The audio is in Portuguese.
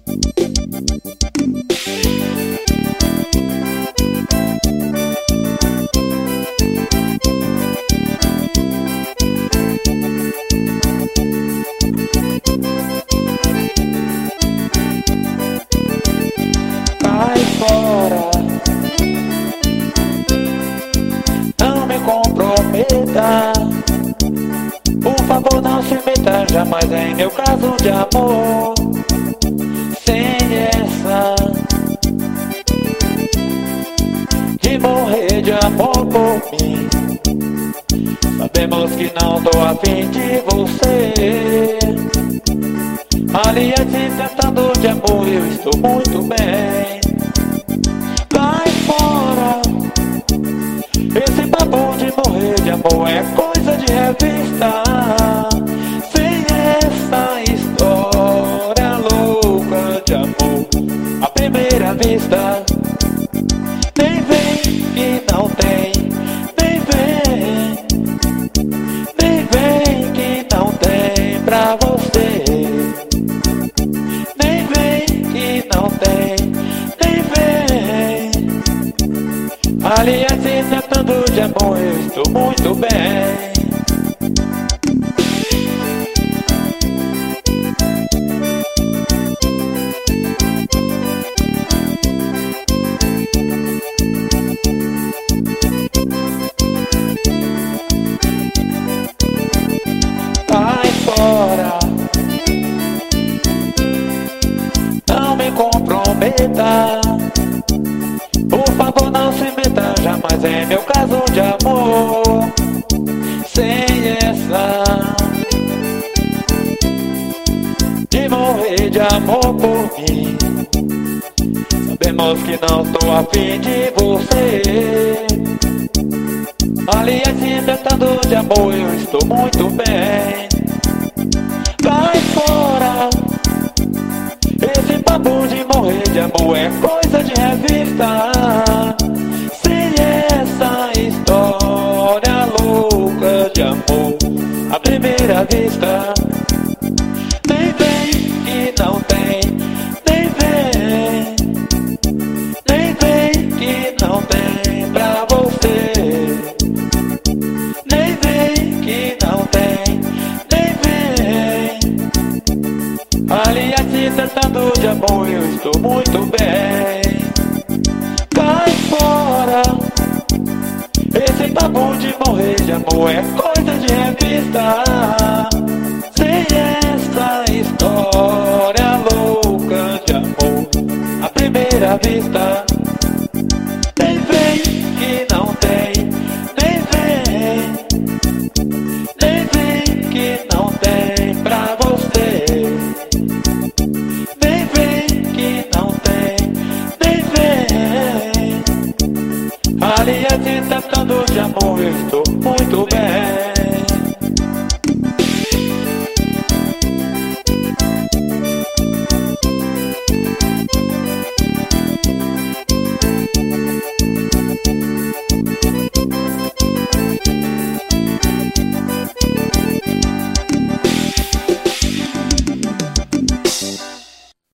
Cai fora, não me comprometa. Por favor, não se meta jamais em meu caso de amor. Sem essa de morrer de amor por mim. Sabemos que não tô afim de você. Aliás, tentando de amor, eu estou muito bem. Vai fora, esse papo de morrer de amor é coisa de revista. Sem essa história louca de amor à primeira vista. Nem vem que não tem, nem vem que não tem pra você. Nem vem que não tem, nem vem. Aliás, tentando de amor, eu estou muito bem. Vai fora, não me comprometa. Por favor, não se meta jamais em meu caso de amor. Sem essa de morrer de amor por mim. Sabemos que não estou afim de você. Aliás, tentando de amor, eu estou muito bem. Vai fora, esse papo de morrer de amor é coisa de revista. Sem essa história louca de amor à primeira vista. Nem vem que não tem, nem vem que não tem pra você. Nem vem que não tem, nem vem. Aliás, tentando de amor, eu estou muito bem. Cai fora, esse papo de morrer de amor é coisa de revista. Sem essa história louca de amor à primeira vista. Nem vem que não tem, nem vem que não tem pra você. Nem vem que não tem, nem vem. Aliás, tentando de amor, eu estou muito bem.